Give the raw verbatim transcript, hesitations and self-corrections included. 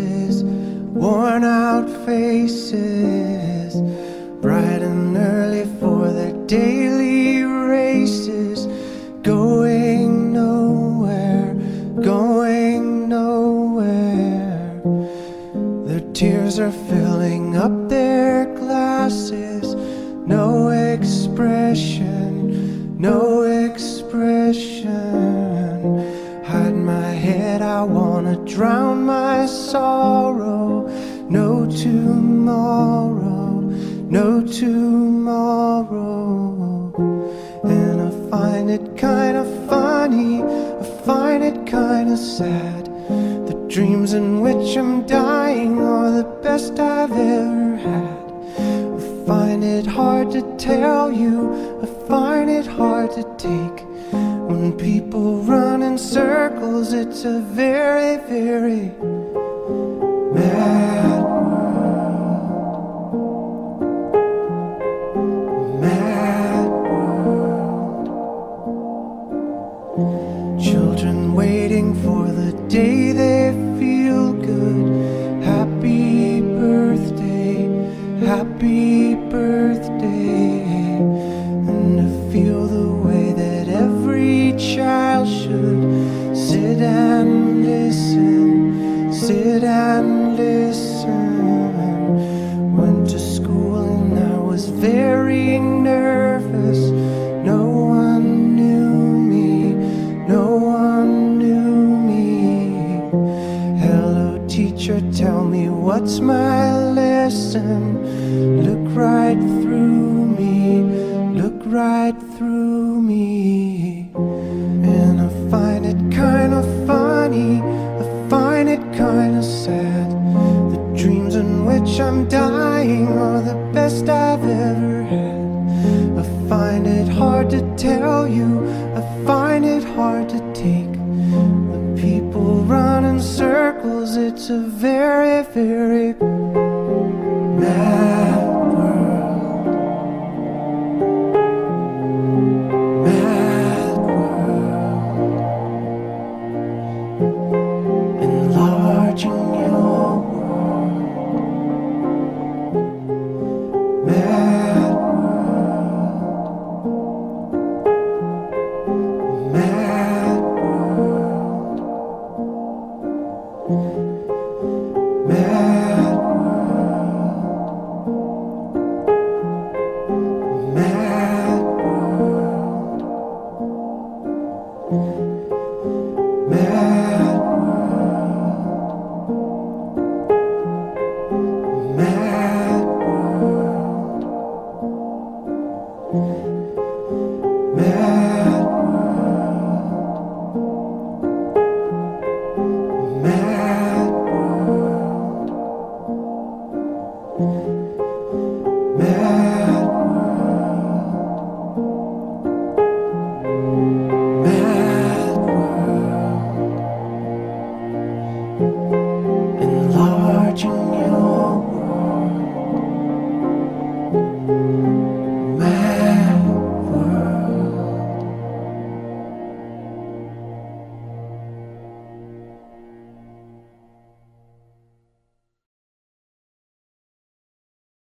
places, worn out faces, bright and early for their daily races, going nowhere, going nowhere. Their tears are filling up their glasses, no expression, no expression. Hide my head, I wanna drown my sorrow. No tomorrow, no tomorrow. And I find it kinda funny, I find it kinda sad. The dreams in which I'm dying are the best I've ever had. I find it hard to tell you, I find it hard to take. When people run in circles, it's a very, very mad world. Mad world. Children waiting for the day they feel good. Happy birthday, happy birthday. And to feel the way that every child should sit and listen, sit and listen. Went to school and I was very nervous. No one knew me, no one knew me. Hello teacher, tell me what's my lesson. Look right through me, look right through me. And I find it kinda funny, I find it kinda sad. The dreams in which I'm dying are the best I've ever had. I find it hard to tell you, I find it hard to take. When people run in circles, it's a very, very mad world. Mad world. Enlarging your world. Mad world. Mad world. Mad